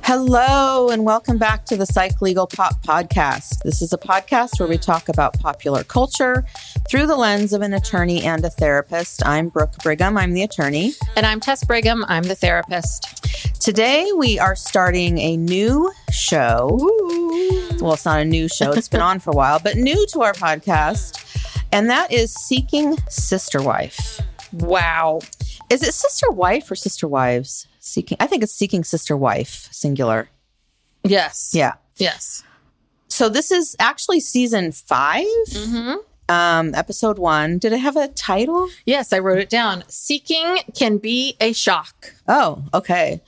Hello, and welcome back to the Psych Legal Pop Podcast. This is a podcast where we talk about popular culture through the lens of an attorney and a therapist. I'm Brooke Brigham. I'm the attorney. And I'm Tess Brigham. I'm the therapist. Today, we are starting a new show. Ooh. Well, it's not a new show. It's been on for a while, but new to our podcast. And that is Seeking Sister Wife. Wow. Is it sister wife or sister wives? I think it's Seeking Sister Wife, singular. Yes. Yeah. Yes. So this is actually season 5, episode 1. Did it have a title? Yes, I wrote it down. Seeking can be a shock. Oh, okay.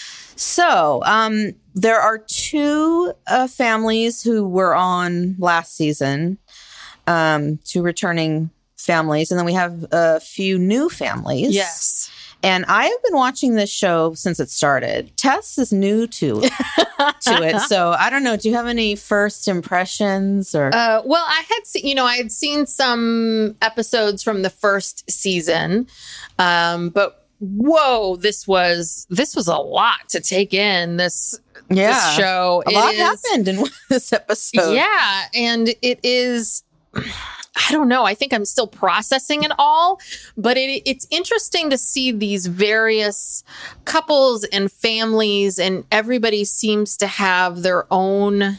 So there are 2 families who were on last season, 2 returning families, and then we have a few new families. Yes. And I have been watching this show since it started. Tess is new to it. So I don't know. Do you have any first impressions or? Well, I had seen some episodes from the first season. But whoa, this was a lot to take in this show. A lot happened in this episode. Yeah. And it is, I don't know. I think I'm still processing it all, but it's interesting to see these various couples and families, and everybody seems to have their own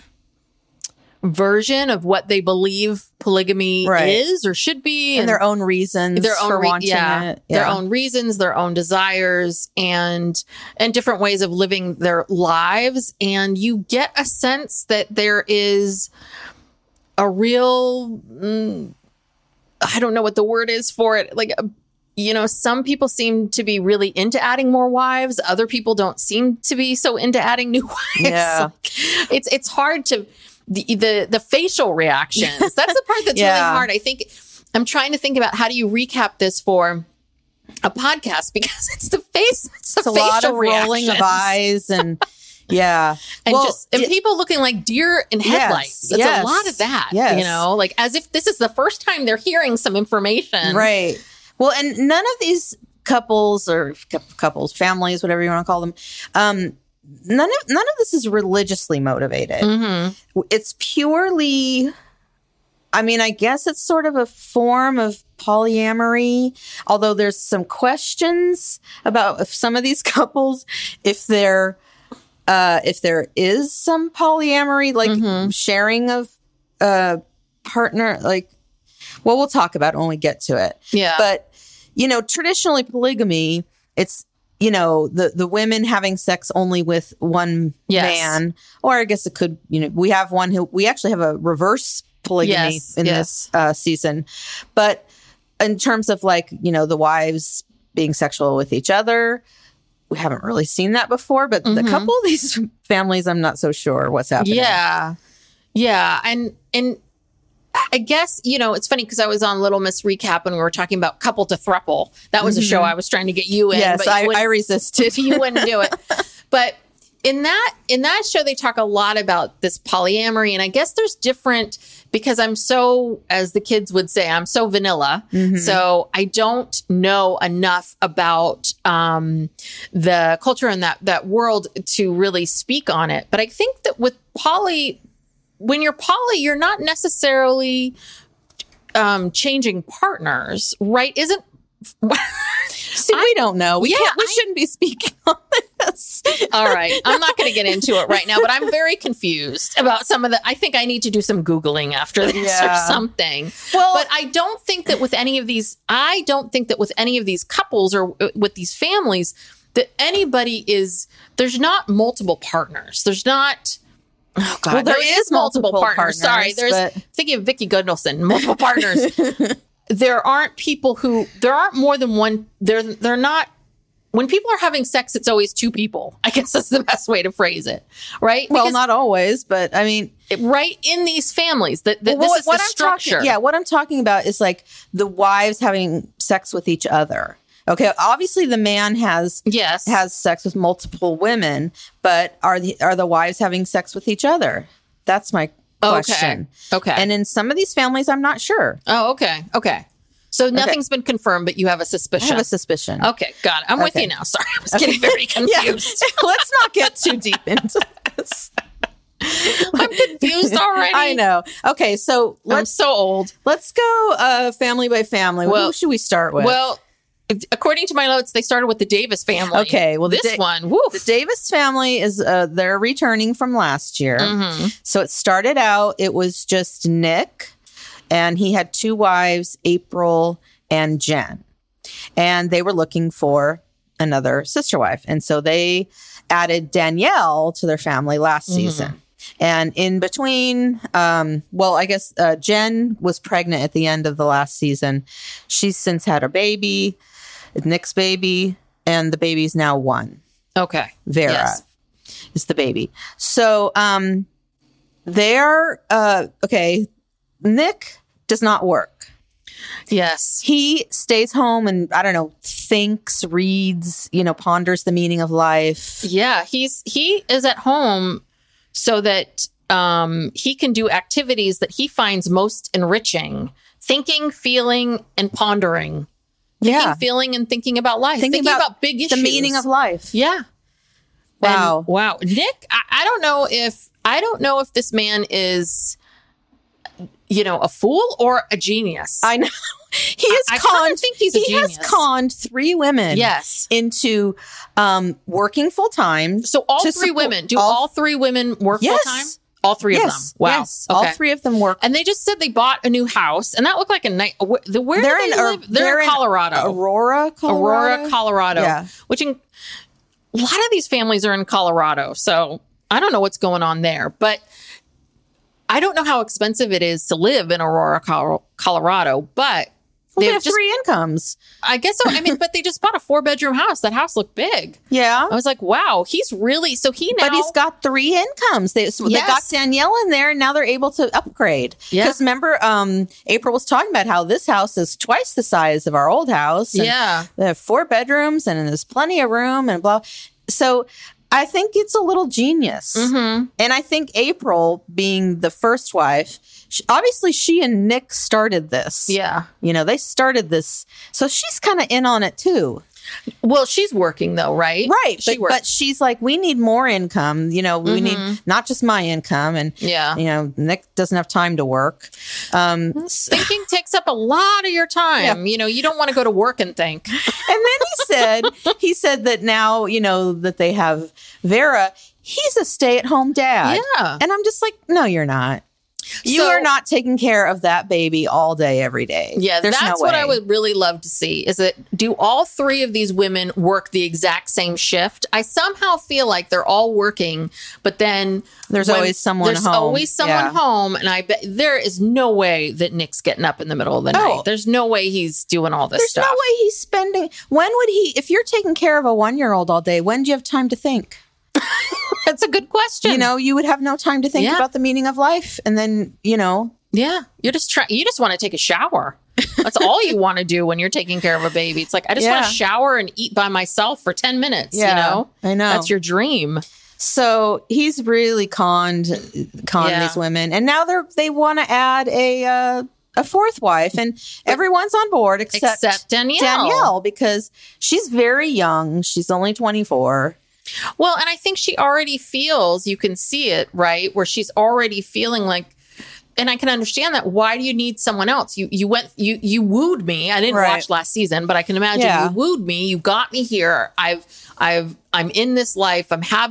version of what they believe polygamy is or should be, and their own reasons for wanting it. Yeah. Their own reasons, their own desires, and different ways of living their lives. And you get a sense that there is a real, I don't know what the word is for it. Like, some people seem to be really into adding more wives. Other people don't seem to be so into adding new wives. Yeah. It's hard to, the facial reactions. That's the part that's really hard. I think I'm trying to think about how do you recap this for a podcast, because it's the face. It's a lot of rolling of eyes and yeah. And people looking like deer in headlights. It's a lot of that, like as if this is the first time they're hearing some information. Right. Well, and none of these couples, families, whatever you want to call them, none of this is religiously motivated. Mm-hmm. It's purely, I guess it's sort of a form of polyamory, although there's some questions about if some of these couples, if there is some polyamory, like sharing of partner, we'll talk about it when we get to it. Yeah. But, traditionally polygamy, it's, the women having sex only with one man, or I guess it could, we have one we actually have a reverse polygamy in this season. But in terms of the wives being sexual with each other, we haven't really seen that before, but a couple of these families, I'm not so sure what's happening. Yeah. Yeah. And I guess, it's funny because I was on Little Miss Recap when we were talking about Couple to Thruple. That was a show I was trying to get you in. Yes, but I resisted. You wouldn't do it. But in that show, they talk a lot about this polyamory. And I guess there's different, because I'm so, as the kids would say, I'm so vanilla. Mm-hmm. So I don't know enough about the culture in that world to really speak on it. But I think that with poly, when you're poly, you're not necessarily changing partners, right? See, we don't know. We shouldn't be speaking on this. All right. I'm not going to get into it right now, but I'm very confused about some of I think I need to do some Googling after this or something. Well, but I don't think that with any of these couples or with these families, that there's not multiple partners. There's not. Oh God, well, there is multiple partners. Sorry, thinking of Vicki Gunvalson, multiple partners. There aren't more than one. They're not. When people are having sex, it's always 2 people. I guess that's the best way to phrase it, right? Well, not always, but right in these families, this is the structure. What I'm talking about is like the wives having sex with each other. Okay, obviously the man has sex with multiple women, but are the wives having sex with each other? That's my question. Okay. And in some of these families, I'm not sure. Oh, okay. So nothing's been confirmed, but you have a I suspicion. have a suspicion. Okay, got it. I'm with you now. Sorry, I was getting very confused. Yeah. Let's not get too deep into this. I'm confused already. I know. Okay, so I'm so old. let's go family by family. Well- Who should we start with? Well, according to my notes, they started with the Davis family. Okay, well, this one, woof. the Davis family is they're returning from last year. So it started out, it was just Nick, and he had 2 wives, April and Jen. And they were looking for another sister wife. And so they added Danielle to their family last season. And in between, I guess Jen was pregnant at the end of the last season. She's since had a baby, Nick's baby, and the baby's now 1. Okay. Vera Yes. is the baby. So they're okay. Nick does not work. Yes. He stays home and, I don't know, thinks, reads, ponders the meaning of life. Yeah. He is at home so that he can do activities that he finds most enriching. Thinking, feeling, and pondering. Yeah. Feeling and thinking about life. Thinking about big issues. The meaning of life. Yeah. Wow. And, wow. Nick, I don't know if this man is, a fool or a genius. I know. He has I conned. kinda think he's a he genius. has conned 3 women. Yes. Into working full time. So all 3 women, all 3 women work full time? All 3 of them. Wow. Yes. All 3 of them work. And they just said they bought a new house, and that looked like a nice. Where do they live? They're in Colorado. Aurora, Colorado. Yeah. Which a lot of these families are in Colorado, so I don't know what's going on there. But I don't know how expensive it is to live in Aurora, Colorado. But they have 3 incomes. I guess so. I mean, but they just bought a 4-bedroom house. That house looked big. Yeah. I was like, wow, he's really so he now. But he's got 3 incomes. They got Danielle in there, and now they're able to upgrade. Yeah. Because remember, April was talking about how this house is twice the size of our old house. And Yeah. they have 4 bedrooms, and there's plenty of room, and blah. So I think it's a little genius. Mm-hmm. And I think April, being the first wife, obviously she and Nick started this. Yeah. They started this. So she's kind of in on it too. Well, she's working though, right? Right. She works. But she's like, we need more income. We need not just my income. And, Yeah. Nick doesn't have time to work. Thinking takes up a lot of your time. Yeah. You don't want to go to work and think. And then he said that now, that they have Vera, he's a stay-at-home dad. Yeah. And I'm just like, no, you're not. You are not taking care of that baby all day, every day. Yeah, There's that's no what way. I would really love to see is that do all 3 of these women work the exact same shift? I somehow feel like they're all working, but then There's always someone there's home. always someone home. And I bet there is no way that Nick's getting up in the middle of the night. There's no way he's doing all this There's stuff. no way he's spending. When would he, if you're taking care of a 1-year-old all day, when do you have time to think? That's a good question. You would have no time to think Yeah. about the meaning of life. And then, Yeah, you just want to take a shower. That's all you want to do when you're taking care of a baby. It's like I just want to shower and eat by myself for 10 minutes. Yeah, I know. That's your dream. So he's really conned these women, and now they want to add a 4th wife, and everyone's on board except Danielle. because she's very young. She's only 24. Well, and I think she already feels, you can see it, right? Where she's already feeling like, and I can understand that. Why do you need someone else? You wooed me. I didn't watch last season, but I can imagine you wooed me. You got me here. I'm in this life.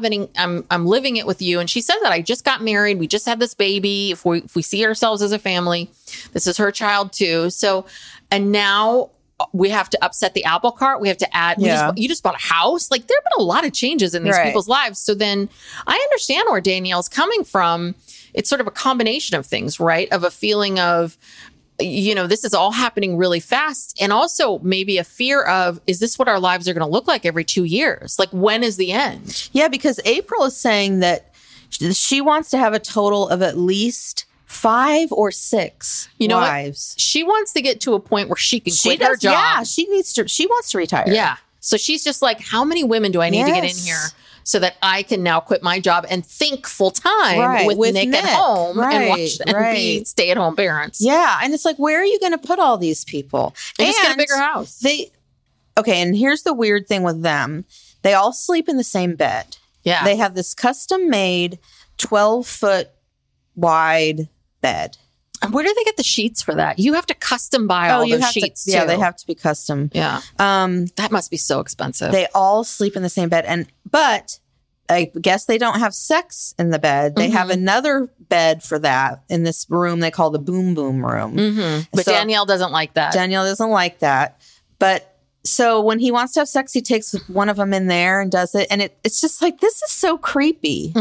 I'm living it with you. And she said that I just got married. We just had this baby. If we see ourselves as a family, this is her child too. So, and now we have to upset the apple cart. We have to add, you just bought a house. Like there have been a lot of changes in these people's lives. So then I understand where Danielle's coming from. It's sort of a combination of things, right? Of a feeling of, this is all happening really fast. And also maybe a fear of, is this what our lives are going to look like every 2 years? Like when is the end? Yeah, because April is saying that she wants to have a total of at least 5 or 6 wives. What? She wants to get to a point where she can quit her job. Yeah, she wants to retire. Yeah. So she's just like, how many women do I need to get in here so that I can now quit my job and think full time with Nick at home and watch and be stay-at-home parents. Yeah. And it's like, where are you going to put all these people? And just get a bigger house. Okay. And here's the weird thing with them. They all sleep in the same bed. Yeah. They have this custom made 12-foot wide bed. And where do they get the sheets for that? You have to custom buy all those sheets, too. Yeah, they have to be custom. Yeah. That must be so expensive. They all sleep in the same bed. But I guess they don't have sex in the bed. They have another bed for that in this room they call the boom boom room. But so, Danielle doesn't like that. Danielle doesn't like that. But so when he wants to have sex, he takes one of them in there and does it. And it's just like, this is so creepy.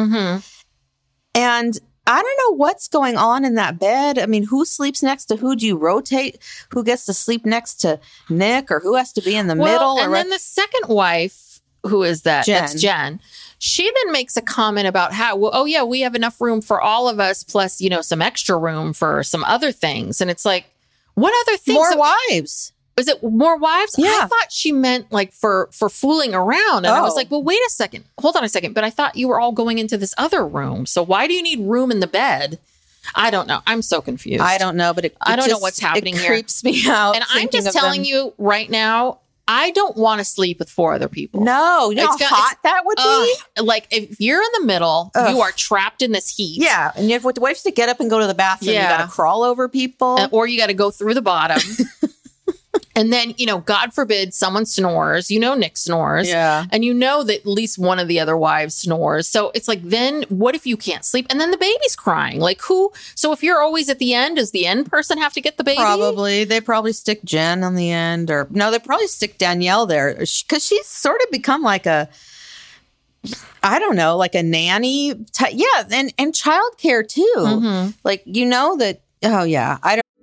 And I don't know what's going on in that bed. I mean, who sleeps next to who? Do you rotate? Who gets to sleep next to Nick, or who has to be in the middle? And then the second wife, who is that? Jen. That's Jen. She then makes a comment about how, we have enough room for all of us, plus, some extra room for some other things. And it's like, what other things? More wives. Is it more wives? Yeah. I thought she meant like for fooling around. And I was like, well, wait a second. Hold on a second. But I thought you were all going into this other room. So why do you need room in the bed? I don't know. I'm so confused. I don't know, but I don't know what's happening here. It creeps me out. And I'm just telling you right now, I don't want to sleep with 4 other people. No, you know how hot that would be? Like, if you're in the middle, you are trapped in this heat. Yeah, and you have to get up and go to the bathroom. You got to crawl over people. Or you got to go through the bottom. And then, God forbid someone snores. Nick snores. Yeah. And that at least one of the other wives snores. So it's like, then what if you can't sleep? And then the baby's crying. Like, who? So if you're always at the end, does the end person have to get the baby? Probably. They probably stick Jen on the end. Or no, they probably stick Danielle there. Because she's sort of become like a, I don't know, like a nanny. Yeah. And childcare too. Like, that. Oh, yeah. I don't.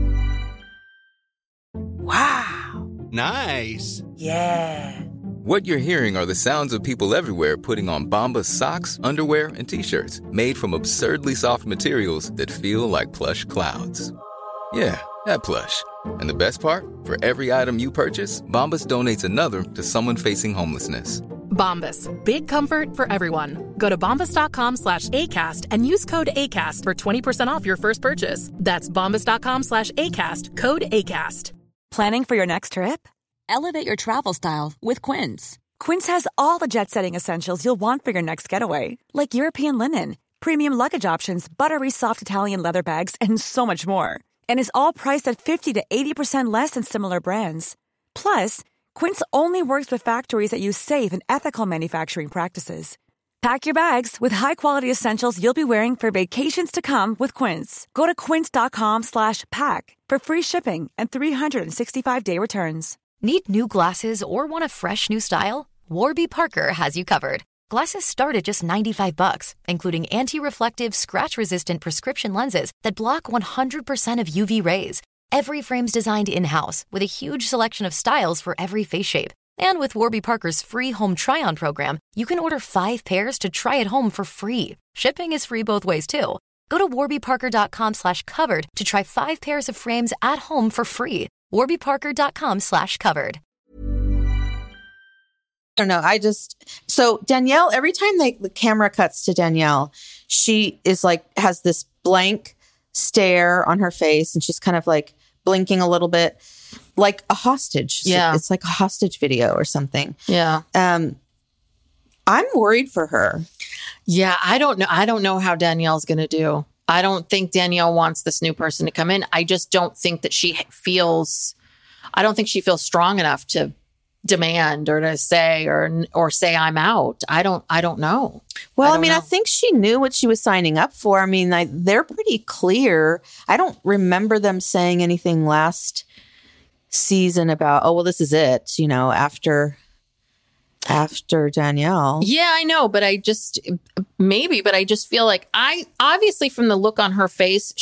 Wow. Nice. Yeah. What you're hearing are the sounds of people everywhere putting on Bombas socks, underwear, and T-shirts made from absurdly soft materials that feel like plush clouds. Yeah, that plush. And the best part? For every item you purchase, Bombas donates another to someone facing homelessness. Bombas. Big comfort for everyone. Go to bombas.com/ACAST and use code ACAST for 20% off your first purchase. That's bombas.com/ACAST. Code ACAST. Planning for your next trip? Elevate your travel style with Quince. Quince has all the jet-setting essentials you'll want for your next getaway, like European linen, premium luggage options, buttery soft Italian leather bags, and so much more. And is all priced at 50 to 80% less than similar brands. Plus, Quince only works with factories that use safe and ethical manufacturing practices. Pack your bags with high-quality essentials you'll be wearing for vacations to come with Quince. Go to quince.com/pack for free shipping and 365-day returns. Need new glasses or want a fresh new style? Warby Parker has you covered. Glasses start at just $95, including anti-reflective, scratch-resistant prescription lenses that block 100% of UV rays. Every frame's designed in-house with a huge selection of styles for every face shape. And with Warby Parker's free home try-on program, you can order 5 pairs to try at home for free. Shipping is free both ways, too. Go to warbyparker.com/covered to try 5 pairs of frames at home for free. warbyparker.com/covered. I don't know. So Danielle, every time the camera cuts to Danielle, she is like, has this blank stare on her face, and she's kind of like blinking a little bit. Like a hostage. Yeah. It's like a hostage video or something. Yeah. I'm worried for her. Yeah. I don't know. I don't know how Danielle's going to do. I don't think Danielle wants this new person to come in. I just don't think that she feels strong enough to demand or to say or say I'm out. I don't know. Well, I think she knew what she was signing up for. I mean, they're pretty clear. I don't remember them saying anything last season about, oh, well, this is it, after Danielle. Yeah, I know, but I just feel like obviously from the look on her face,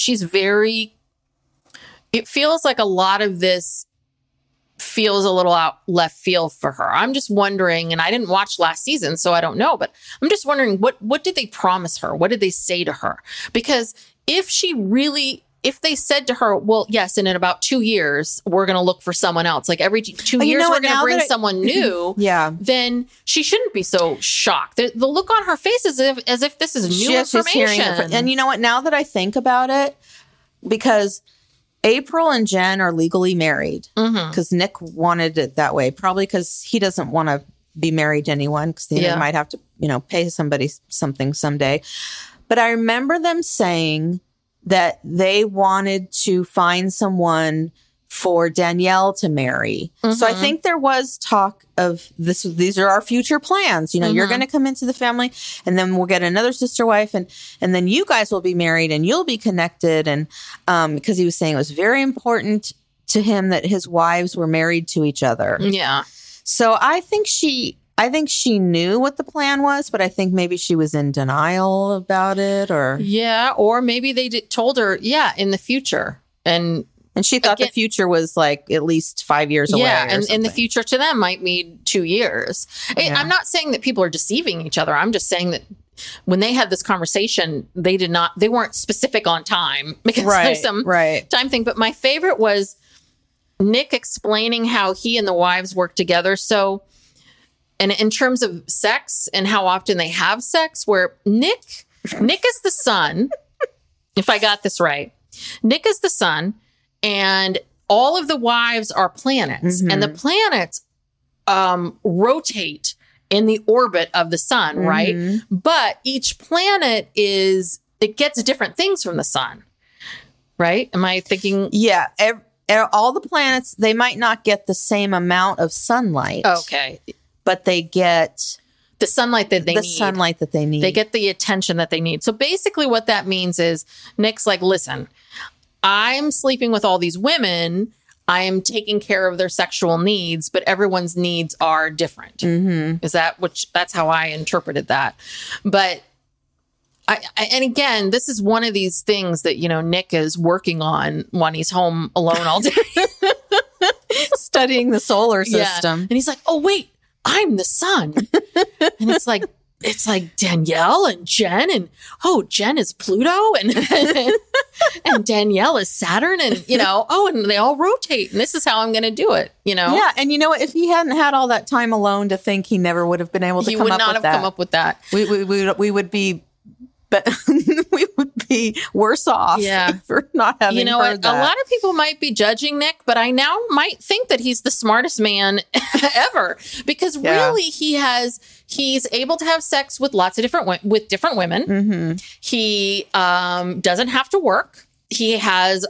it feels like a lot of this feels a little out left field for her. I'm just wondering, and I didn't watch last season, so I don't know, but I'm just wondering what did they promise her? What did they say to her? Because if she really if they said to her, well, yes, and in about 2 years, we're going to look for someone else. Like every 2 years, we're going to bring someone new. Yeah. Then she shouldn't be so shocked. The look on her face is as if this is new information. And you know what? Now that I think about it, because April and Jen are legally married because Nick wanted it that way, probably because he doesn't want to be married to anyone because he might have to, pay somebody something someday. But I remember them saying that they wanted to find someone for Danielle to marry. So I think there was talk of this. These are our future plans. You're going to come into the family and then we'll get another sister wife and then you guys will be married and you'll be connected. And because he was saying it was very important to him that his wives were married to each other. Yeah. So I think she knew what the plan was, but I think maybe she was in denial about it or maybe they told her, in the future. And she thought the future was like at least 5 years away. Yeah, and the future to them might mean 2 years. Yeah. I'm not saying that people are deceiving each other. I'm just saying that when they had this conversation, they weren't specific on time because there's some time thing. But my favorite was Nick explaining how he and the wives work together. So, and in terms of sex and how often they have sex, where Nick is the son, if I got this right, Nick is the son. And all of the wives are planets, and the planets rotate in the orbit of the sun, right? But each planet it gets different things from the sun, right? Am I thinking? Yeah. All the planets, they might not get the same amount of sunlight. Okay. But they get the sunlight that they need. The sunlight that they need. They get the attention that they need. So basically what that means is Nick's like, listen, I'm sleeping with all these women. I am taking care of their sexual needs, but everyone's needs are different. That's how I interpreted that. But and again, this is one of these things that, Nick is working on when he's home alone all day. Studying the solar system. Yeah. And he's like, oh, wait, I'm the sun. And it's like Danielle and Jen and Jen is Pluto and Danielle is Saturn and, and they all rotate and this is how I'm going to do it, Yeah. And if he hadn't had all that time alone to think, he never would have been able to come up with that. He would not have come up with that. We would be, but we would be worse off for not having heard that. A lot of people might be judging Nick, but I now might think that he's the smartest man ever because really he's able to have sex with lots of different women. He doesn't have to work. He has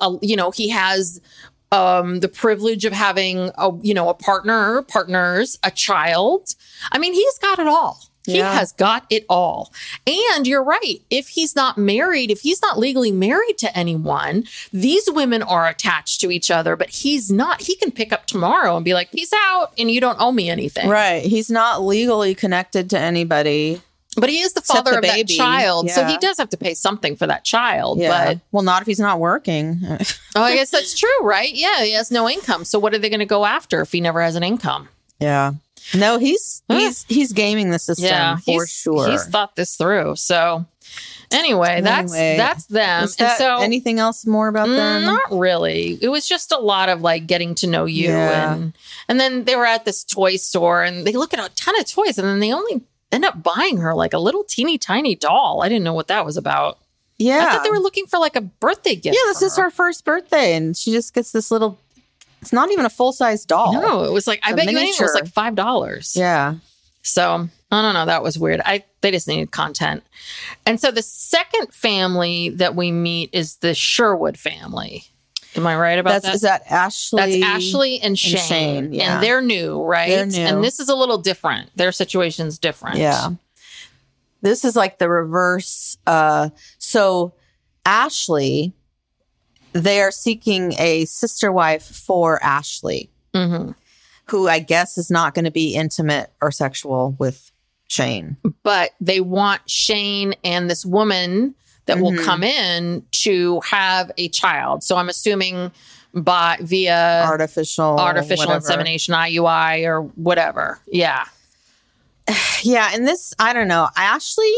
the privilege of having a partners, a child. I mean, he's got it all. He has got it all. And you're right. If he's not married, if he's not legally married to anyone, these women are attached to each other, but he's not. He can pick up tomorrow and be like, peace out, and you don't owe me anything. Right. He's not legally connected to anybody. But he is the father of that child. So he does have to pay something for that child. Yeah. But well, not if he's not working. I guess that's true, right? Yeah, he has no income. So what are they going to go after if he never has an income? Yeah. No, he's gaming the system for sure. He's thought this through. So anyway, that's them. And so anything else more about them? Not really. It was just a lot of like getting to know you. And then they were at this toy store and they look at a ton of toys and then they only end up buying her like a little teeny tiny doll. I didn't know what that was about. Yeah. I thought they were looking for like a birthday gift. Yeah, this is her first birthday and she just gets this little. It's not even a full-size doll. No, it was like, I bet miniature. You anything, it was like $5. Yeah. So, I don't know. That was weird. They just needed content. And so the second family that we meet is the Sherwood family. Am I right about that? Is that Ashley? That's Ashley and Shane. Yeah. And they're new, right? They're new. And this is a little different. Their situation's different. Yeah. This is like the reverse. So Ashley... They are seeking a sister wife for Ashley, who I guess is not going to be intimate or sexual with Shane. But they want Shane and this woman that will come in to have a child. So I'm assuming via artificial insemination, IUI or whatever. Yeah. Yeah. And this, I don't know. Ashley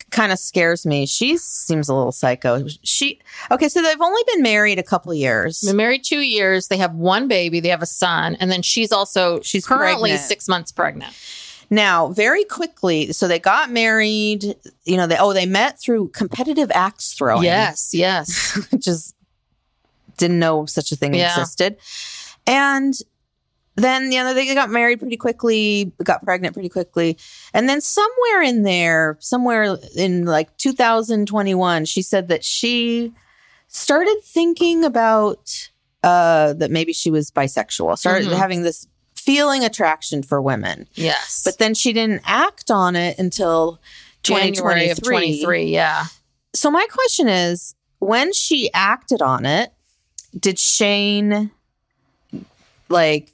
kind of scares me. She seems a little psycho. Okay, so they've only been married a couple years. Been married 2 years. They have one baby. They have a son. And then she's currently pregnant. 6 months pregnant. Now, very quickly, so they got married, they met through competitive axe throwing. Yes. Just didn't know such a thing existed. And then, they got married pretty quickly, got pregnant pretty quickly. And then somewhere in like 2021, she said that she started thinking about that maybe she was bisexual, started having this feeling attraction for women. Yes. But then she didn't act on it until January of 23. Yeah. So my question is, when she acted on it, did Shane did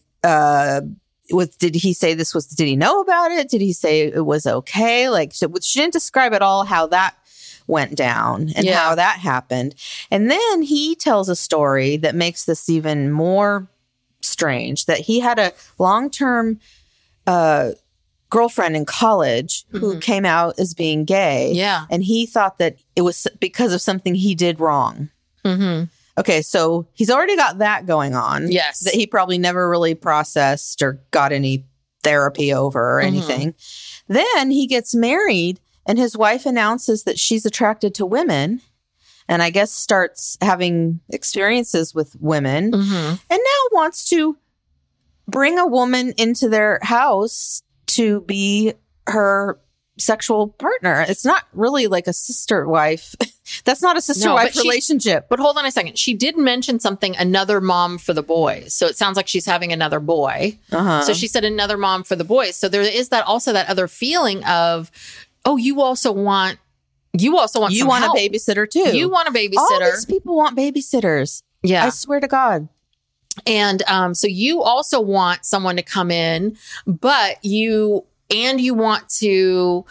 he say did he know about it? Did he say it was okay? Like, she didn't describe at all how that went down and how that happened. And then he tells a story that makes this even more strange, that he had a long-term girlfriend in college who came out as being gay. Yeah. And he thought that it was because of something he did wrong. Mm-hmm. Okay, so he's already got that going on. Yes. That he probably never really processed or got any therapy over or anything. Then he gets married and his wife announces that she's attracted to women and I guess starts having experiences with women and now wants to bring a woman into their house to be her sexual partner. It's not really like a sister wife. That's not a sister-wife relationship. But hold on a second. She did mention something, another mom for the boys. So it sounds like she's having another boy. So she said another mom for the boys. So there is that other feeling of, oh, you want a babysitter too. You want a babysitter. All these people want babysitters. Yeah. I swear to God. And so you also want someone to come in, but you want to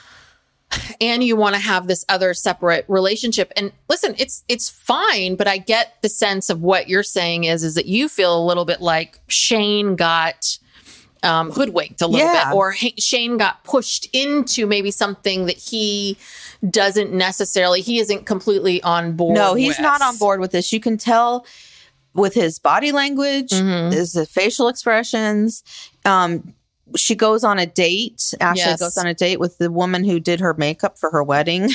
have this other separate relationship. And listen, it's fine, but I get the sense of what you're saying is that you feel a little bit like Shane got hoodwinked a little bit, or Shane got pushed into maybe something that he isn't completely on board. No, he's not on board with this. You can tell with his body language, his facial expressions. She goes on a date. Ashley goes on a date with the woman who did her makeup for her wedding,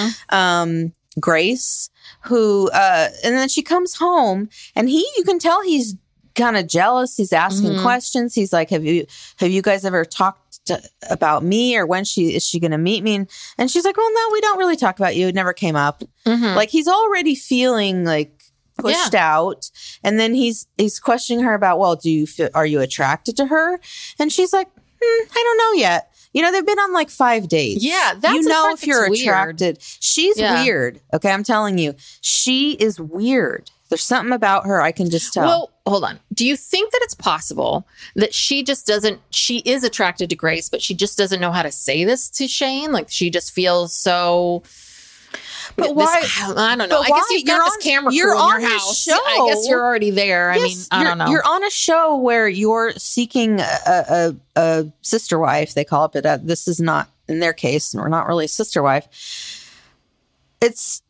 Grace, who, and then she comes home and you can tell he's kind of jealous. He's asking questions. He's like, have you guys ever talked about me, or is she going to meet me? And she's like, well, no, we don't really talk about you. It never came up. Like, he's already feeling like pushed out. And then he's questioning her about, well, are you attracted to her? And she's like, I don't know yet. They've been on like 5 dates. Yeah, that's if you're attracted. Weird. She's weird. Okay, I'm telling you, she is weird. There's something about her I can just tell. Well, hold on. Do you think that it's possible that she is attracted to Grace, but she just doesn't know how to say this to Shane? Like, she just feels so... But why? I don't know. I guess you've got this camera crew in your house. Show. I guess you're already there. Yes, I don't know. You're on a show where you're seeking a sister wife. They call it, but this is not in their case. We're not really a sister wife. It's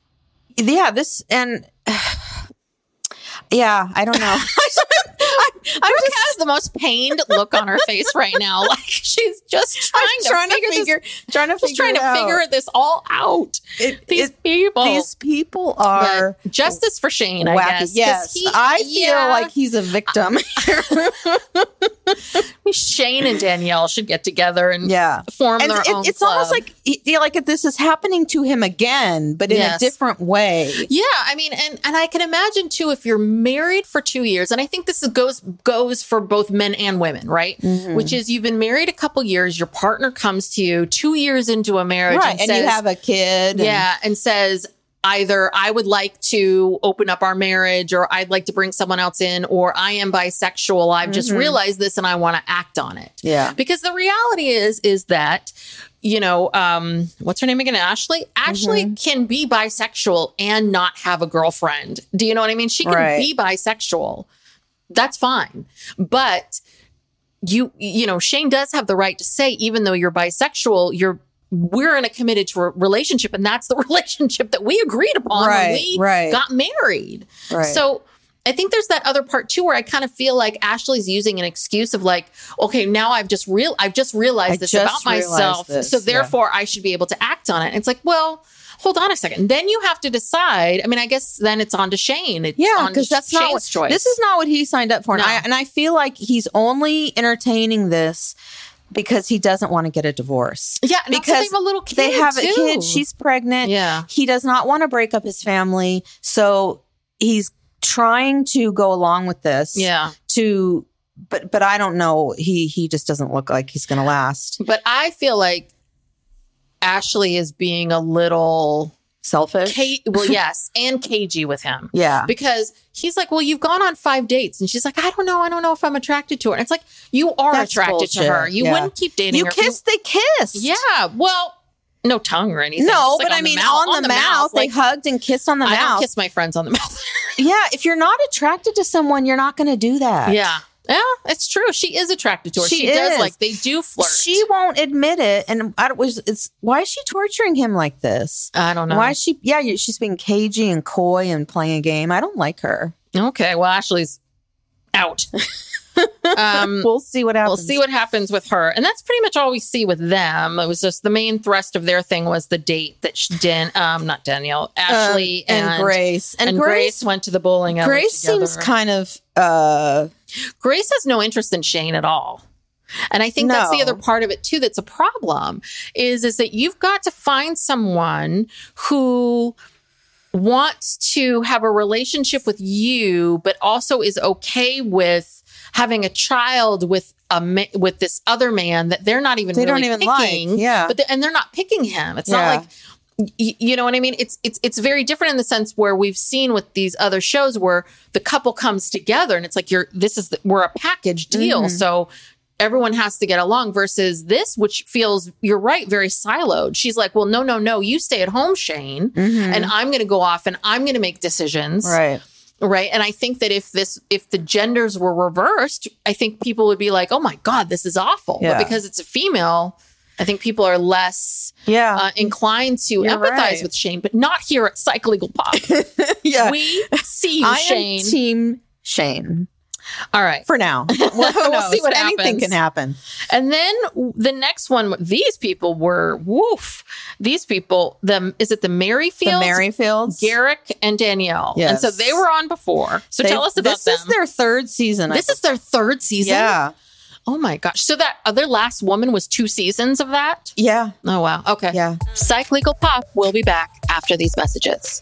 I don't know. Brooke has the most pained look on her face right now. Like, she's just trying to figure this all out. These people are justice for Shane, I guess. Yes, I feel like he's a victim. Shane and Danielle should get together and form their own It's club. almost like this is happening to him again, but in a different way. Yeah, I mean, and I can imagine too, if you're married for 2 years, and I think this goes for both men and women, right? Which is, you've been married a couple years, your partner comes to you 2 years into a marriage, right? And says, you have a kid, and says, either I would like to open up our marriage, or I'd like to bring someone else in, or I am bisexual. I've just realized this and I want to act on it. Yeah. Because the reality is that, what's her name again? Ashley? Ashley can be bisexual and not have a girlfriend. Do you know what I mean? She can be bisexual. That's fine. But Shane does have the right to say, even though you're bisexual, we're in a committed relationship, and that's the relationship that we agreed upon when we got married. Right. So I think there's that other part too, where I kind of feel like Ashley's using an excuse of like, okay, now I've just realized this about myself. So therefore I should be able to act on it. And it's like, well, hold on a second. Then you have to decide. I mean, I guess then it's on to Shane. Because that's not Shane's choice. This is not what he signed up for. No. And I feel like he's only entertaining this because he doesn't want to get a divorce. Yeah, because they have a little kid. They have a kid. She's pregnant. Yeah. He does not want to break up his family. So he's trying to go along with this. Yeah. But I don't know. He just doesn't look like he's going to last. But I feel like Ashley is being a little selfish. Yes, and cagey with him. Yeah. Because he's like, well, you've gone on 5 dates. And she's like, I don't know if I'm attracted to her. And it's like, you are attracted to her. You wouldn't keep dating her. They kissed. Yeah. Well, no tongue or anything. No, but I mean, on the mouth. They hugged and kissed on the mouth. I don't kiss my friends on the mouth. Yeah. If you're not attracted to someone, you're not going to do that. Yeah. Yeah, it's true. She is attracted to her. She does, like, they do flirt. She won't admit it. And why is she torturing him like this? I don't know. Why is she? Yeah, she's being cagey and coy and playing a game. I don't like her. Okay, well, Ashley's out. We'll see what happens. We'll see what happens with her. And that's pretty much all we see with them. It was just the main thrust of their thing was the date that not Danielle, Ashley and Grace. And Grace went to the bowling alley Grace together. Seems kind of... Grace has no interest in Shane at all. And I think that's the other part of it too that's a problem, is that you've got to find someone who wants to have a relationship with you, but also is okay with having a child with this other man that they're not even picking. Like. Yeah. And they're not picking him. It's not like, you know what I mean? It's very different in the sense where we've seen with these other shows where the couple comes together and it's like we're a package deal. Mm-hmm. So everyone has to get along versus this, which feels, you're right, very siloed. She's like, well, no, you stay at home, Shane, and I'm going to go off and I'm going to make decisions. Right. And I think that if the genders were reversed, I think people would be like, oh my God, this is awful. Yeah. But because it's a female, I think people are less inclined to empathize with Shane, but not here at Psych Legal Pop. We see you, Shane. I am team Shane. All right. For now. We'll see what happens. Anything can happen. And then the next one, these people were, these people, is it the Merrifields? The Merrifields. Garrick and Danielle. Yes. And so they were on before. So tell us about them. This is their third season. This is their third season? Yeah. Oh my gosh. So that other last woman was 2 seasons of that? Yeah. Oh, wow. Okay. Yeah. Psych Legal Pop will be back after these messages.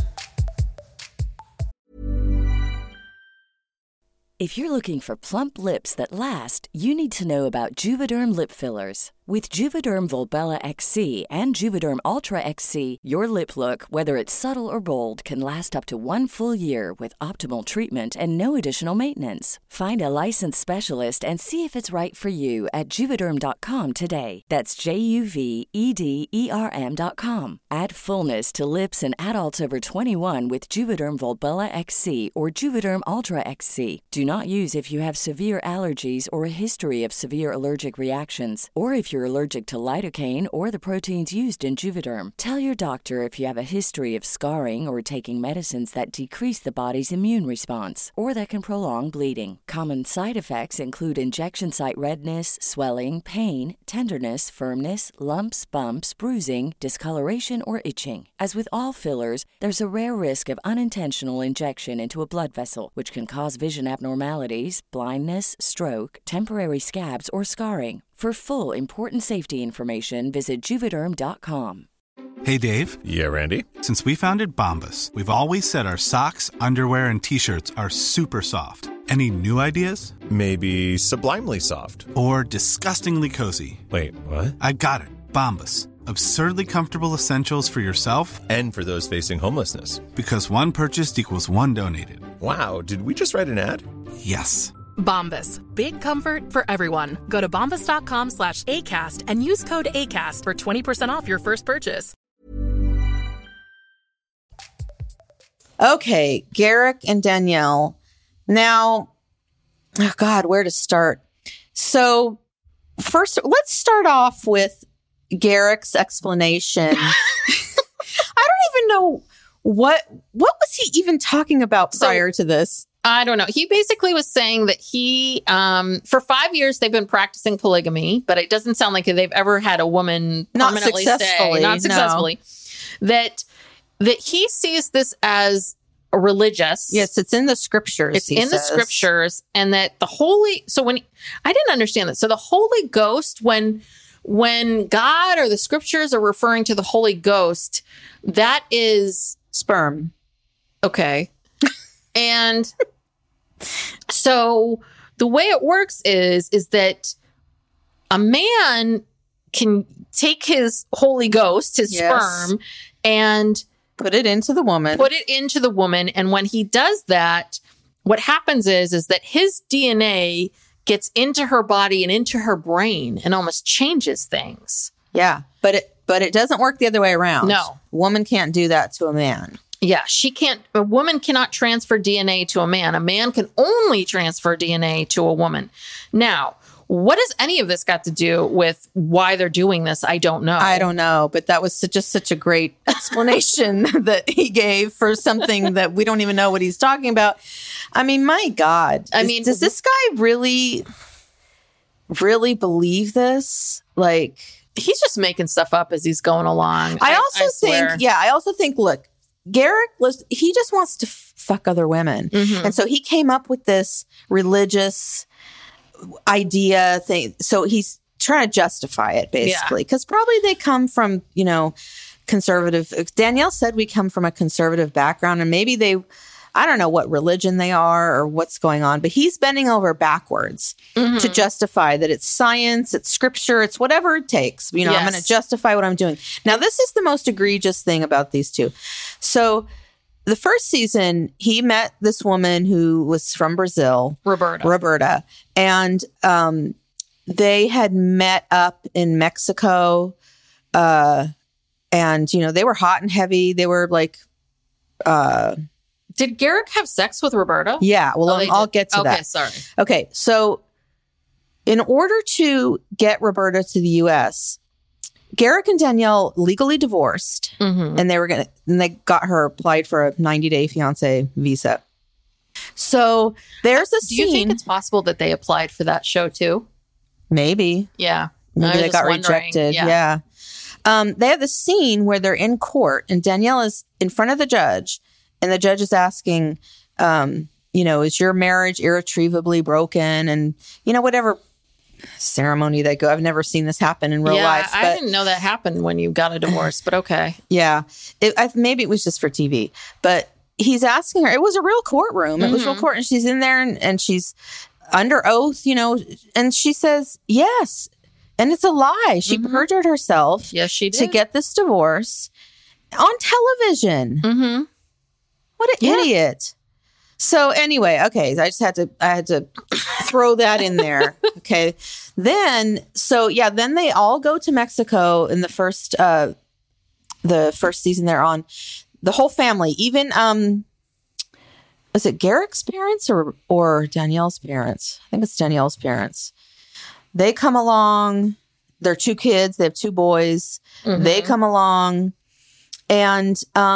If you're looking for plump lips that last, you need to know about Juvederm lip fillers. With Juvederm Volbella XC and Juvederm Ultra XC, your lip look, whether it's subtle or bold, can last up to 1 full year with optimal treatment and no additional maintenance. Find a licensed specialist and see if it's right for you at Juvederm.com today. That's JUVEDERM.com. Add fullness to lips in adults over 21 with Juvederm Volbella XC or Juvederm Ultra XC. Do not use if you have severe allergies or a history of severe allergic reactions, or if you're allergic to lidocaine or the proteins used in Juvederm. Tell your doctor if you have a history of scarring or taking medicines that decrease the body's immune response or that can prolong bleeding. Common side effects include injection site redness, swelling, pain, tenderness, firmness, lumps, bumps, bruising, discoloration, or itching. As with all fillers, there's a rare risk of unintentional injection into a blood vessel, which can cause vision abnormalities, blindness, stroke, temporary scabs, or scarring. For full, important safety information, visit Juvederm.com. Hey, Dave. Yeah, Randy. Since we founded Bombas, we've always said our socks, underwear, and T-shirts are super soft. Any new ideas? Maybe sublimely soft. Or disgustingly cozy. Wait, what? I got it. Bombas. Absurdly comfortable essentials for yourself and for those facing homelessness. Because one purchased equals one donated. Wow, did we just write an ad? Yes. Bombas. Big comfort for everyone. Go to bombas.com/ACAST and use code ACAST for 20% off your first purchase. Okay, Garrick and Danielle. Now, oh God, where to start? So first, let's start off with Garrick's explanation. I don't even know what was he even talking about prior to this? I don't know. He basically was saying that he, for 5 years, they've been practicing polygamy, but it doesn't sound like they've ever had a woman permanently stay. Not successfully. That he sees this as religious. Yes, it's in the scriptures. It's in the scriptures, and that the Holy. So I didn't understand that. So the Holy Ghost, when God or the scriptures are referring to the Holy Ghost, that is sperm. Okay. And so the way it works is that a man can take his Holy Ghost, his sperm, and put it into the woman. And when he does that, what happens is that his DNA gets into her body and into her brain and almost changes things. Yeah. But it doesn't work the other way around. No. A woman can't do that to a man. Yeah, a woman cannot transfer DNA to a man. A man can only transfer DNA to a woman. Now, what does any of this got to do with why they're doing this? I don't know. But that was just such a great explanation that he gave for something that we don't even know what he's talking about. I mean, my God. Does this guy really believe this? Like, he's just making stuff up as he's going along. I also think, look, Garrick he just wants to fuck other women. Mm-hmm. And so he came up with this religious idea thing. So he's trying to justify it, basically. Because probably they come from, conservative. Danielle said we come from a conservative background, and maybe I don't know what religion they are or what's going on, but he's bending over backwards to justify that it's science, it's scripture, it's whatever it takes. I'm going to justify what I'm doing. Now, this is the most egregious thing about these two. So the first season, he met this woman who was from Brazil, Roberta, and they had met up in Mexico, and they were hot and heavy. They were like, did Garrick have sex with Roberta? Yeah, well, I'll get to that. Okay, sorry. Okay, so in order to get Roberta to the U.S., Garrick and Danielle legally divorced, and they got her applied for a 90-day fiancé visa. So there's a scene. Do you think it's possible that they applied for that show too? Maybe. Yeah. Maybe they got rejected. Yeah. They have the scene where they're in court, and Danielle is in front of the judge, and the judge is asking, is your marriage irretrievably broken? And, whatever ceremony they go. I've never seen this happen in real life. I didn't know that happened when you got a divorce, but okay. Yeah. Maybe it was just for TV. But he's asking her, it was a real courtroom. It was real court. And she's in there and she's under oath, and she says, yes. And it's a lie. She perjured herself. Yes, she did. To get this divorce on television. Mm-hmm. What an idiot. So anyway, okay, I had to throw that in there. Okay. Then they all go to Mexico in the first season they're on. The whole family, even was it Garrick's parents or Danielle's parents? I think it's Danielle's parents. They come along. They're 2 kids. They have 2 boys. Mm-hmm. They come along, and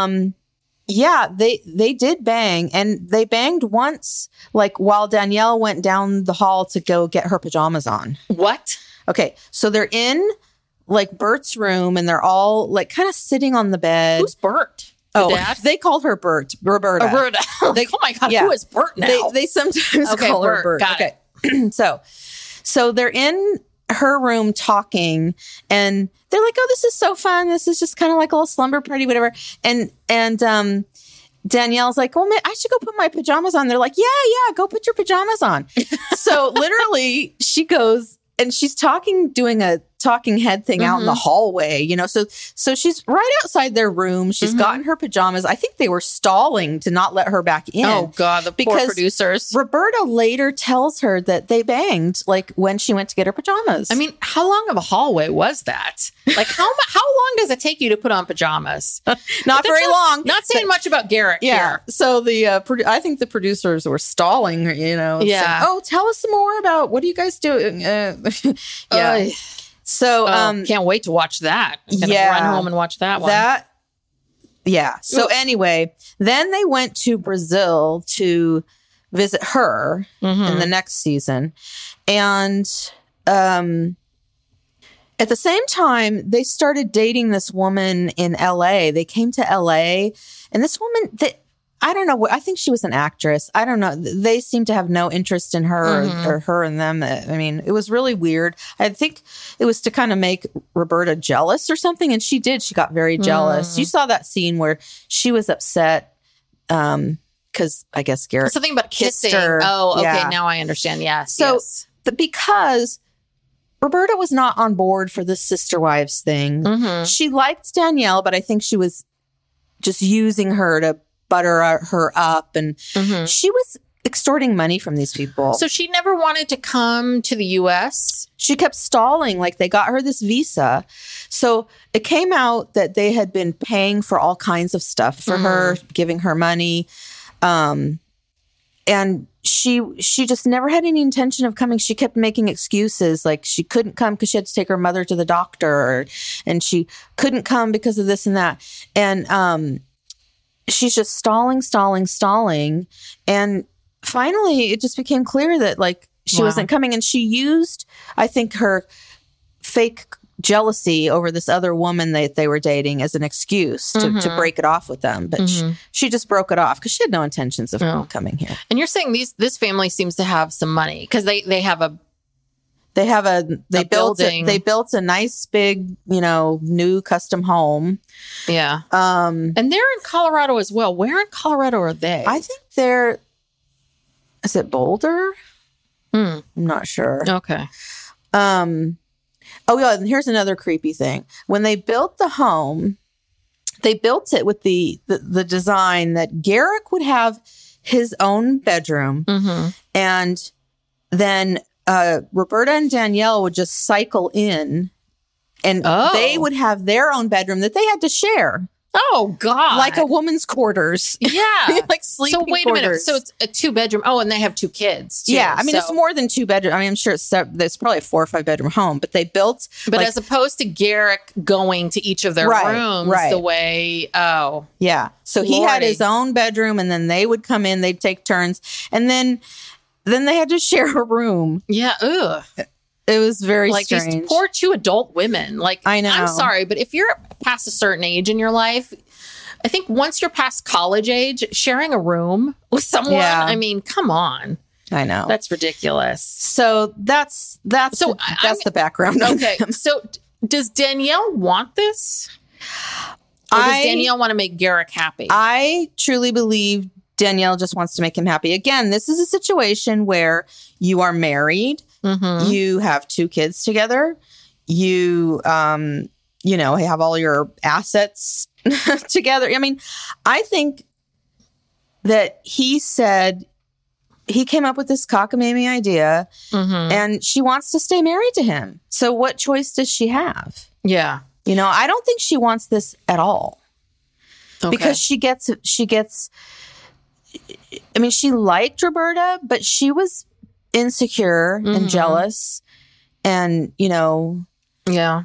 they did bang, and they banged once, like while Danielle went down the hall to go get her pajamas on. What? Okay, so they're in like Bert's room, and they're all like kind of sitting on the bed. Who's Bert? Dad? They called her Roberta. Oh my God, who is Bert now? They sometimes call her Bert. Got it. So they're in her room talking, and they're like, oh, this is so fun. This is just kind of like a little slumber party, whatever. And Danielle's like, well, man, I should go put my pajamas on. They're like, yeah, go put your pajamas on. So literally she goes and she's doing a talking head thing out in the hallway, so she's right outside their room. She's gotten her pajamas. I think they were stalling to not let her back in. Oh God, the poor producers. Roberta later tells her that they banged like when she went to get her pajamas. I mean, how long of a hallway was that? Like how long does it take you to put on pajamas? Not very long. Not saying much about Garrick here. So I think the producers were stalling, saying, oh, tell us some more about what are you guys doing? So, can't wait to watch that. I'm gonna run home and watch that one. So anyway, then they went to Brazil to visit her in the next season. And at the same time, they started dating this woman in LA. They came to LA, and this woman, I don't know, I think she was an actress. I don't know. They seemed to have no interest in her or her and them. I mean, it was really weird. I think it was to kind of make Roberta jealous or something. And she did. She got very jealous. You saw that scene where she was upset because I guess Garrett something about kissed kissing. her. Oh, okay. Yeah. Now I understand. Yes. So because Roberta was not on board for this sister wives thing. She liked Danielle, but I think she was just using her to butter her up. And she was extorting money from these people. So she never wanted to come to the U.S.? She kept stalling. Like, they got her this visa. So it came out that they had been paying for all kinds of stuff for her, giving her money. And she just never had any intention of coming. She kept making excuses, like she couldn't come because she had to take her mother to the doctor, and she couldn't come because of this and that. And she's just stalling. And finally, it just became clear that like she wasn't coming. And she used, I think, her fake jealousy over this other woman that they were dating as an excuse to break it off with them. But she just broke it off because she had no intentions of coming here. And you're saying this family seems to have some money because they built a nice big, new custom home. Yeah. And they're in Colorado as well. Where in Colorado are they? I think is it Boulder? I'm not sure. Okay. Oh, yeah. And here's another creepy thing. When they built the home, they built it with the design that Garrick would have his own bedroom. And then Roberta and Danielle would just cycle in, and they would have their own bedroom that they had to share. Oh, God. Like a woman's quarters. Yeah. Like sleeping quarters. So wait a minute. So it's a 2-bedroom. Oh, and they have 2 kids, too. Yeah. I mean, it's more than 2 bedroom. I mean, I'm sure there's probably a 4 or 5 bedroom home, but they built. But as opposed to Garrick going to each of their rooms the way, Yeah. So he had his own bedroom, and then they would come in, they'd take turns, and then they had to share a room. Yeah. Ugh. It was very like strange. These poor 2 adult women. Like, I know. I'm sorry, but if you're past a certain age in your life, I think once you're past college age, sharing a room with someone, I mean, come on. I know. That's ridiculous. So that's the background. Okay. So does Danielle want this? Or does Danielle want to make Garrick happy? I truly believe Danielle just wants to make him happy. Again, this is a situation where you are married. You have 2 kids together. You, have all your assets together. I mean, I think that he came up with this cockamamie idea, and she wants to stay married to him. So what choice does she have? Yeah. I don't think she wants this at all. Okay. Because she gets, I mean, she liked Roberta, but she was insecure and jealous, and yeah.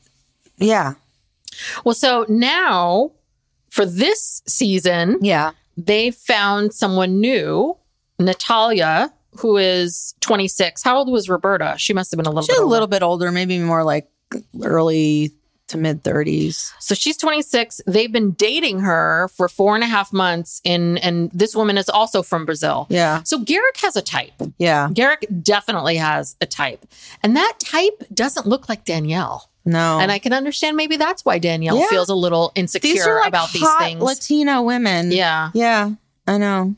Well, so now for this season, they found someone new, Natalia, who is 26. How old was Roberta? She must have been a little bit older, maybe more like early to mid 30s. So she's 26. They've been dating her for 4.5 months, and this woman is also from Brazil. Yeah. So Garrick has a type. Yeah. Garrick definitely has a type. And that type doesn't look like Danielle. No. And I can understand maybe that's why Danielle feels a little insecure about these things. Latino women. Yeah. Yeah. I know.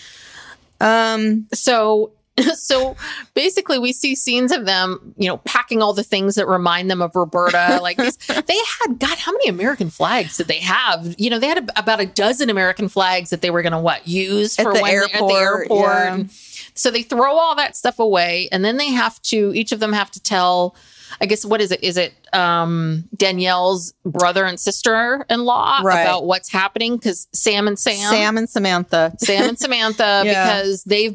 So basically we see scenes of them, packing all the things that remind them of Roberta. Like these, they had, God, how many American flags did they have? They had about a dozen American flags that they were going to use for at the airport. Yeah. So they throw all that stuff away, and then each of them have to tell, I guess, what is it? Is it Danielle's brother and sister-in-law about what's happening? Because Sam and Samantha, because they've been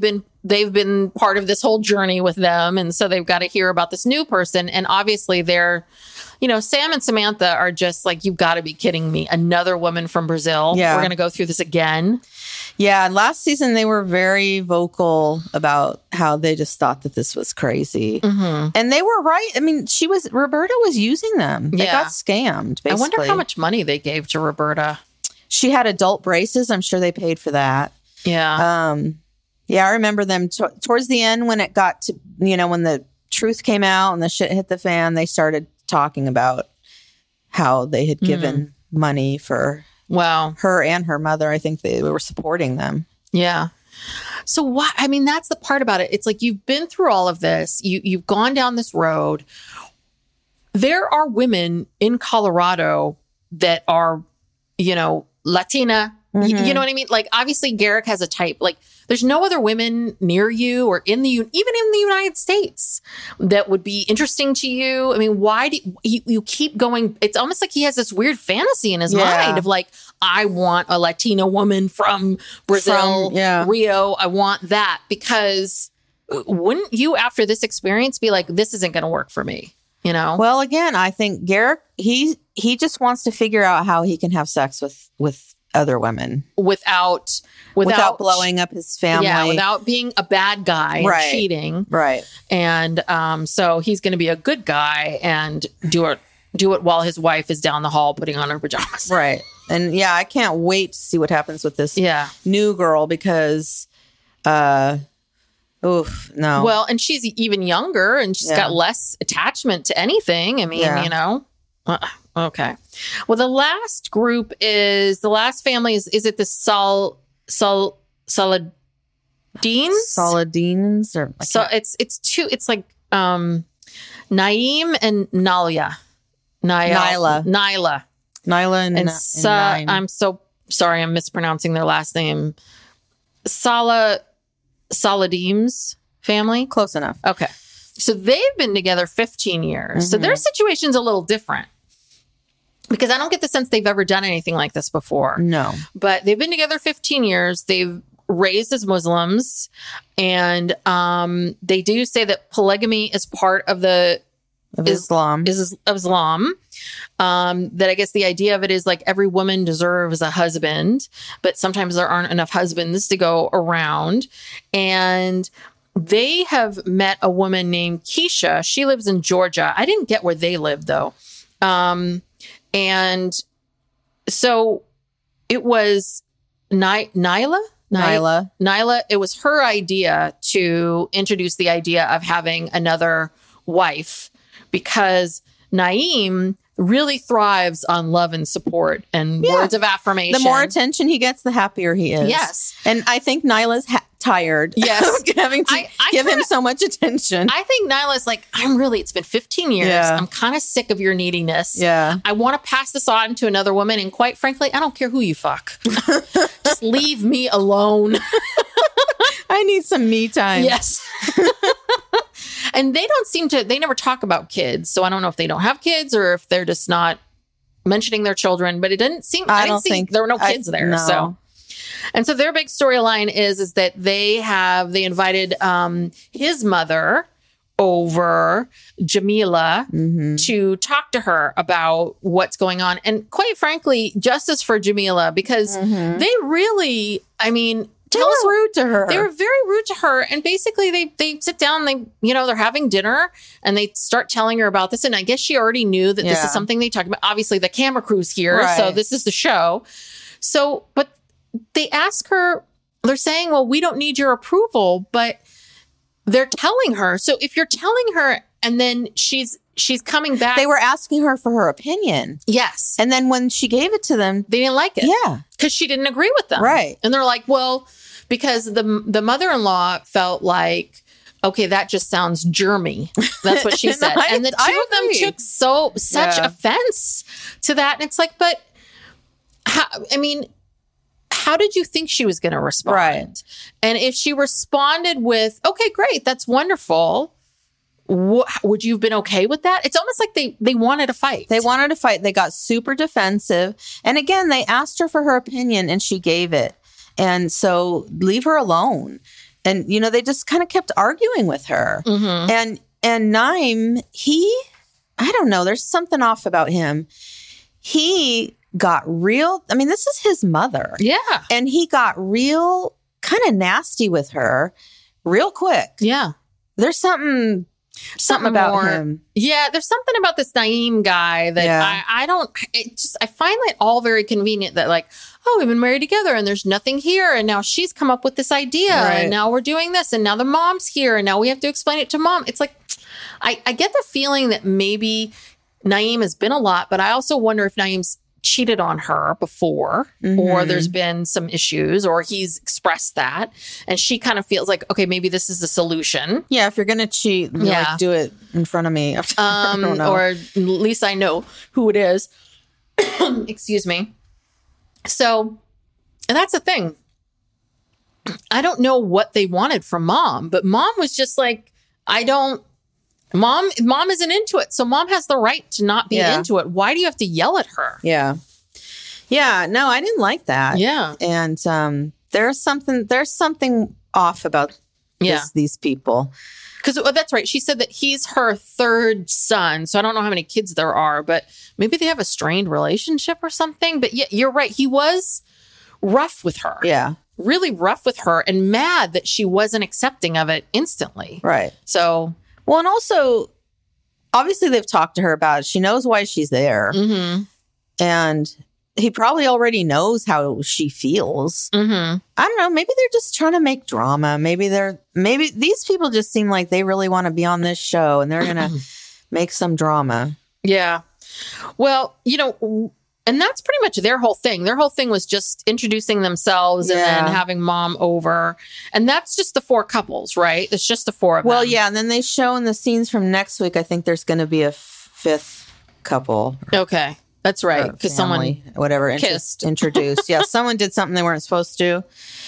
they've been part of this whole journey with them. And so they've got to hear about this new person. And obviously they're, Sam and Samantha are just like, you've got to be kidding me. Another woman from Brazil. Yeah. We're going to go through this again. Yeah. Last season, they were very vocal about how they just thought that this was crazy. Mm-hmm. And they were right. I mean, Roberta was using them. They got scammed, basically. I wonder how much money they gave to Roberta. She had adult braces. I'm sure they paid for that. Yeah. Yeah, I remember them towards the end when it got to, when the truth came out and the shit hit the fan, they started talking about how they had given money for her and her mother. I think they were supporting them. Yeah. So what? I mean, that's the part about it. It's like you've been through all of this. You've gone down this road. There are women in Colorado that are, Latina. Mm-hmm. You know what I mean? Like, obviously, Garrick has a type. Like, there's no other women near you or even in the United States that would be interesting to you. I mean, why do you keep going? It's almost like he has this weird fantasy in his mind of like, I want a Latina woman from Brazil, Rio. I want that, because wouldn't you, after this experience, be like, this isn't going to work for me? Well, again, I think Garrick, he just wants to figure out how he can have sex with other women without blowing up his family. Yeah, without being a bad guy and cheating. Right. And so he's going to be a good guy and do it while his wife is down the hall putting on her pajamas. Right. And I can't wait to see what happens with this new girl, because no. Well, and she's even younger and she's got less attachment to anything. I mean, okay. Well, the last family is it the Saladines? Saladines, or it's like Naeem and Nyla. And I'm so sorry, I'm mispronouncing their last name. Saladines family. Close enough. Okay. So they've been together 15 years. So their situation's a little different, because I don't get the sense they've ever done anything like this before. No. But they've been together 15 years. They've raised as Muslims. And they do say that polygamy is part of Islam. Islam. That I guess the idea of it is like every woman deserves a husband, but sometimes there aren't enough husbands to go around. And they have met a woman named Keisha. She lives in Georgia. I didn't get where they live, though. And so it was Nyla. It was her idea to introduce the idea of having another wife, because Naeem really thrives on love and support and words of affirmation. The more attention he gets, the happier he is. Yes. And I think Nyla's tired of having to give him so much attention. I think Nyla's like, it's been 15 years. Yeah. I'm kind of sick of your neediness. Yeah. I want to pass this on to another woman. And quite frankly, I don't care who you fuck. Just leave me alone. I need some me time. Yes. And they never talk about kids. So I don't know if they don't have kids or if they're just not mentioning their children, but it didn't seem, I didn't think there were no kids there. No. So, and so their big storyline is that they invited his mother over, Jamila, to talk to her about what's going on. And quite frankly, justice for Jamila, because they really, They were rude to her. They were very rude to her. And basically they sit down, they're having dinner and they start telling her about this. And I guess she already knew that this is something they talked about. Obviously the camera crew's here. Right. So this is the show. So, but they ask her, they're saying, well, we don't need your approval, but they're telling her. So if you're telling her and then she's coming back. They were asking her for her opinion. Yes. And then when she gave it to them, they didn't like it. Yeah. Because she didn't agree with them. Right. And they're like, well, because the mother-in-law felt like, okay, that just sounds germy. That's what she said. And the two of them took such offense to that. And it's like, but how did you think she was going to respond? Right. And if she responded with, okay, great, that's wonderful, would you have been okay with that? It's almost like they wanted to fight. They wanted to fight. They got super defensive. And again, they asked her for her opinion and she gave it. And so leave her alone. And, they just kind of kept arguing with her. And Naim, I don't know, there's something off about him. He got real, this is his mother. Yeah. And he got real kind of nasty with her real quick. Yeah. There's something about him. Yeah, there's something about this Naim guy that I find it all very convenient that like, oh, we've been married together and there's nothing here. And now she's come up with this idea and now we're doing this and now the mom's here and now we have to explain it to mom. It's like, I get the feeling that maybe Naim has been a lot, but I also wonder if Naim's cheated on her before or there's been some issues or he's expressed that and she kind of feels like, okay, maybe this is the solution. Yeah, if you're going to cheat, like, do it in front of me. I don't know. Or at least I know who it is. Excuse me. So, and that's the thing. I don't know what they wanted from mom, but mom was just like, Mom isn't into it. So mom has the right to not be into it. Why do you have to yell at her? Yeah. Yeah. No, I didn't like that. Yeah. And there's something off about these people. Because that's right. She said that he's her third son. So I don't know how many kids there are, but maybe they have a strained relationship or something. But yeah, you're right. He was rough with her. Yeah. Really rough with her and mad that she wasn't accepting of it instantly. Right. So... Well, and also, obviously, they've talked to her about it. She knows why she's there. And he probably already knows how she feels. I don't know. Maybe they're just trying to make drama. Maybe these people just seem like they really want to be on this show and they're going to make some drama. Yeah. Well, and that's pretty much their whole thing. Their whole thing was just introducing themselves and then having mom over. And that's just the 4 couples, right? It's just the 4 of them. Well, yeah. And then they show in the scenes from next week, I think there's going to be a 5th couple. Okay. That's right. Because someone kissed. Introduced. Yeah. Someone did something they weren't supposed to.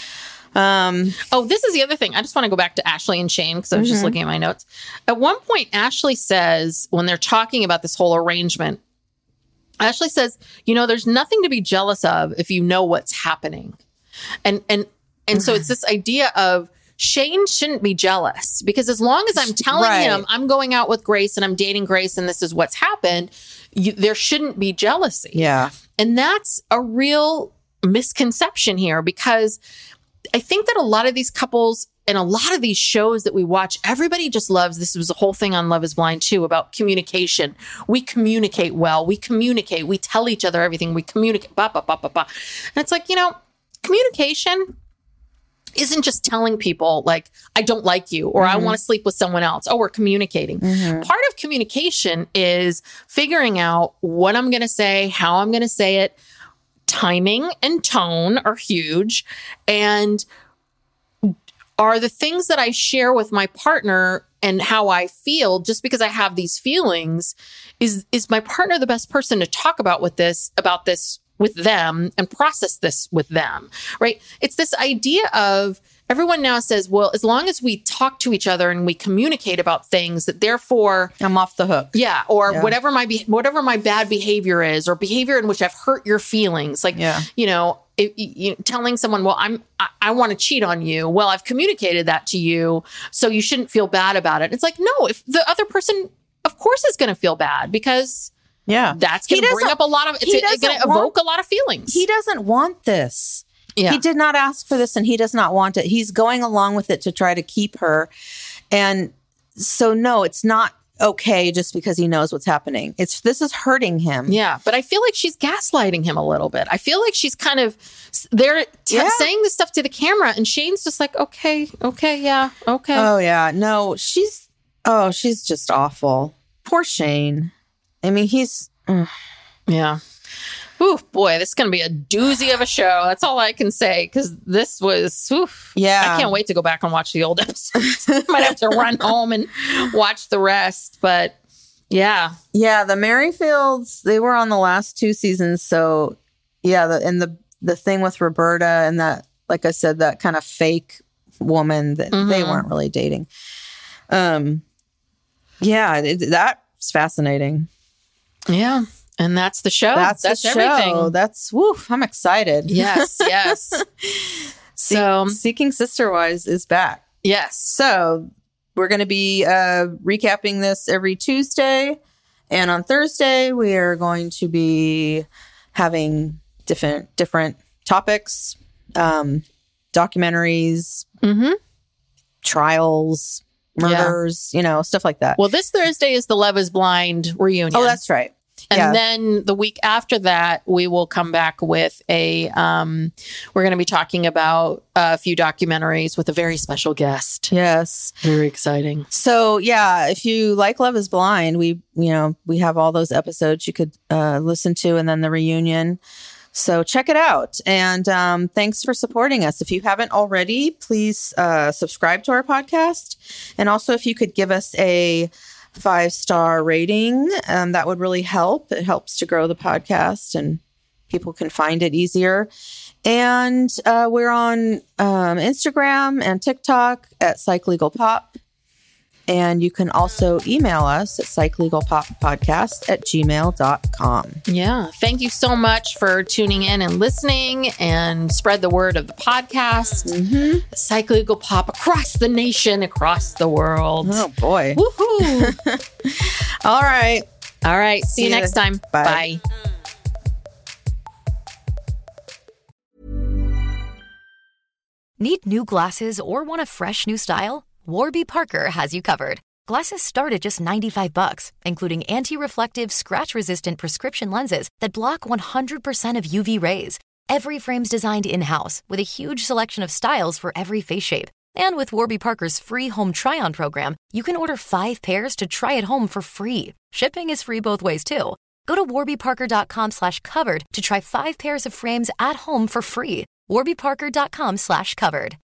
This is the other thing. I just want to go back to Ashley and Shane because I was just looking at my notes. At one point, Ashley says, when they're talking about this whole arrangement, Ashley says, there's nothing to be jealous of if you know what's happening. And so it's this idea of Shane shouldn't be jealous because as long as I'm telling him I'm going out with Grace and I'm dating Grace and this is what's happened, there shouldn't be jealousy. Yeah. And that's a real misconception here because I think that a lot of these couples and a lot of these shows that we watch, everybody just loves, this was the whole thing on Love is Blind too, about communication. We communicate well. We communicate. We tell each other everything. We communicate. And it's like, communication isn't just telling people like, I don't like you or I want to sleep with someone else. Oh, we're communicating. Part of communication is figuring out what I'm going to say, how I'm going to say it. Timing and tone are huge. And are the things that I share with my partner and how I feel just because I have these feelings, is my partner the best person to talk about this with them and process this with them, right? It's this idea of everyone now says, well, as long as we talk to each other and we communicate about things, that therefore I'm off the hook. Yeah. Or whatever my bad behavior is, or behavior in which I've hurt your feelings. Like, telling someone, well, I want to cheat on you. Well, I've communicated that to you, so you shouldn't feel bad about it. It's like, no, if the other person, of course, is going to feel bad because that's going to bring up a lot of, it's going to evoke a lot of feelings. He doesn't want this. Yeah. He did not ask for this and he does not want it. He's going along with it to try to keep her. And so, no, it's not okay just because he knows what's happening. This is hurting him. Yeah. But I feel like she's gaslighting him a little bit. I feel like she's kind of saying this stuff to the camera and Shane's just like, okay. Yeah. Okay. Oh, yeah. No, she's just awful. Poor Shane. I mean, he's... Yeah. Ooh, boy, this is going to be a doozy of a show. That's all I can say, because this was, I can't wait to go back and watch the old episodes. Might have to run home and watch the rest, but yeah. Yeah, the Merrifields, they were on the last 2 seasons, so yeah, the thing with Roberta and that, like I said, that kind of fake woman that they weren't really dating. That's fascinating. Yeah. And that's the show. That's everything. That's I'm excited. Yes. So Seeking Sisterwives is back. Yes. So we're going to be recapping this every Tuesday. And on Thursday, we are going to be having different topics, documentaries, trials, murders, stuff like that. Well, this Thursday is the Love is Blind reunion. Oh, that's right. And then the week after that, we will come back with we're going to be talking about a few documentaries with a very special guest. Yes. Very exciting. So, yeah, if you like Love is Blind, we have all those episodes you could listen to, and then the reunion. So check it out. And thanks for supporting us. If you haven't already, please subscribe to our podcast. And also, if you could give us a 5-star rating, that would really help. It helps to grow the podcast and people can find it easier. And we're on Instagram and TikTok at PsychLegalPop. And you can also email us at psychlegalpoppodcast@gmail.com. Yeah. Thank you so much for tuning in and listening, and spread the word of the podcast. Psych Legal Pop across the nation, across the world. Oh, boy. Woohoo. All right. All right. See you next time. Bye. Bye. Need new glasses or want a fresh new style? Warby Parker has you covered. Glasses start at just $95, including anti-reflective, scratch-resistant prescription lenses that block 100% of UV rays. Every frame's designed in-house with a huge selection of styles for every face shape. And with Warby Parker's free home try-on program, you can order 5 pairs to try at home for free. Shipping is free both ways, too. Go to warbyparker.com/covered to try 5 pairs of frames at home for free. warbyparker.com/covered.